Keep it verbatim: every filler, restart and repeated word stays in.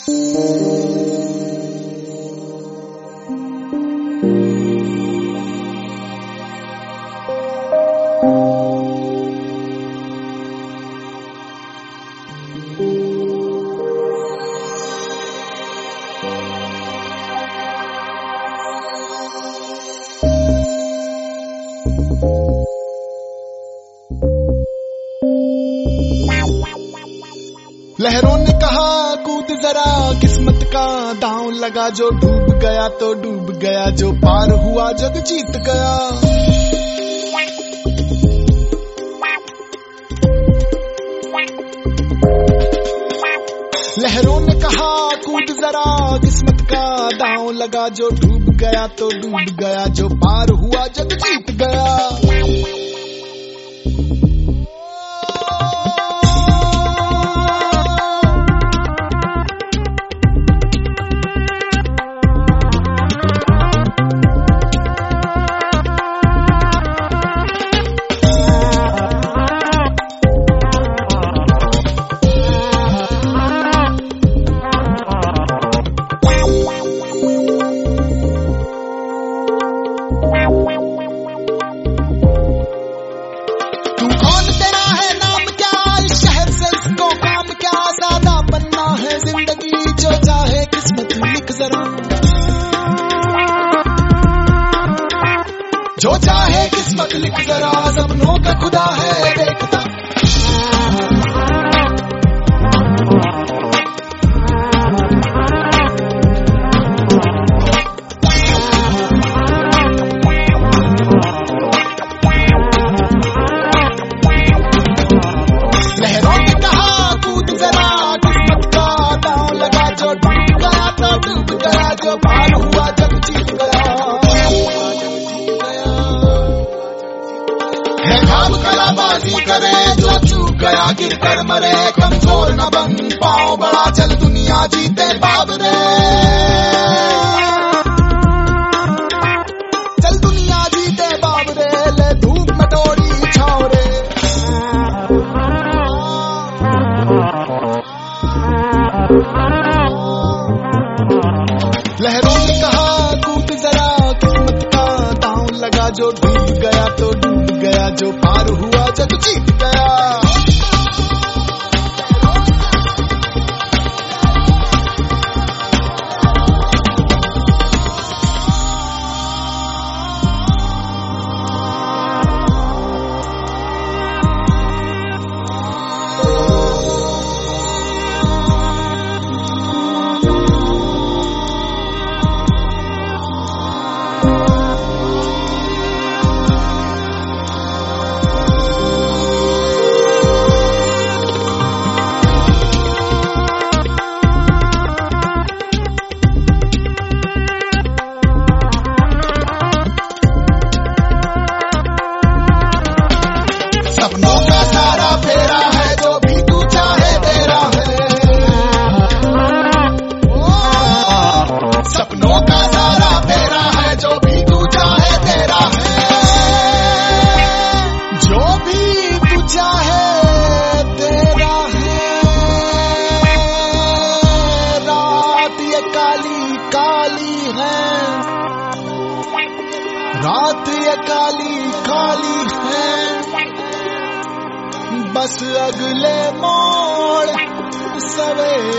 लहरों ने कहा कूद जरा किस्मत का दांव लगा, जो डूब गया तो डूब गया, जो पार हुआ जग जीत गया। लहरों ने कहा कूद जरा किस्मत का दांव लगा, जो डूब गया तो डूब गया, जो पार हुआ जग जीत गया। जो चाहे किस्मत लिख जरा, सपनों का खुदा है देखता। लहरों ने कहा कूद जरा किस्मत का दांव लगा, जो डूब गया तो डूब गया, जो पार हुआ जग जीत गया। कलाबाजी करे जो चूक गया गिर कर मरे, कमजोर न बन पाओ बड़ा, चल दुनिया जीते बाबरे। चल दुनिया जीते बाबरे, ले धूप मटोरी छावरे। लहरों ने कहा कूद जरा किस्मत का दांव लगा, जो डूब गया तो डूब गया, जो पार हुआ जग जीत गया। सपनों का सारा फेरा है, जो भी तू चाहे तेरा है। सपनों का सारा फेरा है, जो भी तू चाहे तेरा है। जो भी तू चाहे तेरा है। रात ये काली काली है, रात ये काली काली है, बस अगले मोड़ सवेरा।